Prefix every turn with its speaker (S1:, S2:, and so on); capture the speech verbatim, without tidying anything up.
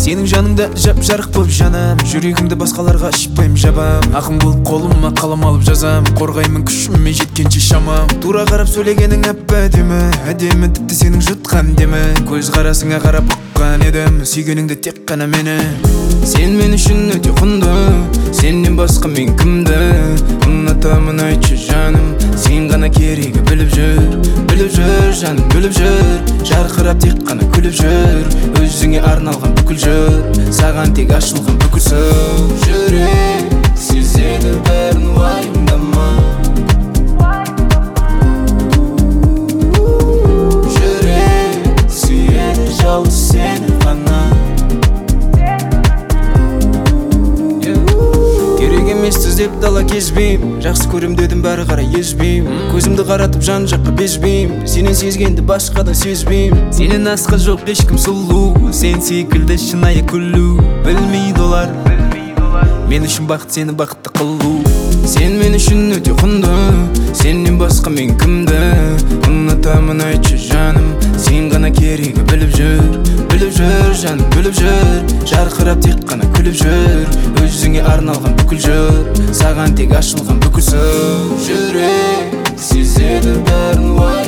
S1: Сенің жаныңда жап-жарық болып жанам, жүрегімді басқаларға ашпайым жабам. Ақын болып қолыма қалам алып жазам, қорғаймын күшіме жеткенше шамам. Тура қарап сөйлегенің әп-әдемі, әдемі тіпті сенің жұтқан демі. Көз қарасыңа қарап ұққан едім, сүйгеніңді тек қана мені. Сен мен үшін өте құнды, сеннен басқа мен кімді ұнатамын айтшы жаным. Сен ғана керегі біліп жүр, біліп жүр жаным, біліп жүр. Жарқырап тек қана күліп жүр, өзіңе арналған бүкіл жыр, саған тек ашылған бүкіл сыр. Жүрек сезеді бәрін, уайымдама. Жүрек сүйеді жалғыз сені ғана. Керек емес түздеп дала кезбейм, жақсы көрем дедім бәрі қара езбейм. Көзімді қаратып жан жаққа безбейм, сенен сезгенді басқадан сезбейм. Сенен асқа жоқ ешкім сұлу, сен секілді шынайы күлу. Білмейді олар, мен үшін бақыт сені бақытты қылу. Сен мен үшін өте құнды, сеннен басқа мен кімді ұнатамын айтшы жаным. Сен ғана керегі біліп жүр, біліп жүр жаным, біліп жүр. Жарқырап тек қана күліп жүр, өзіңе арналған бүкіл жыр, саған тек ашылған бүкіл сыр. Жүрек сезеді бәрін.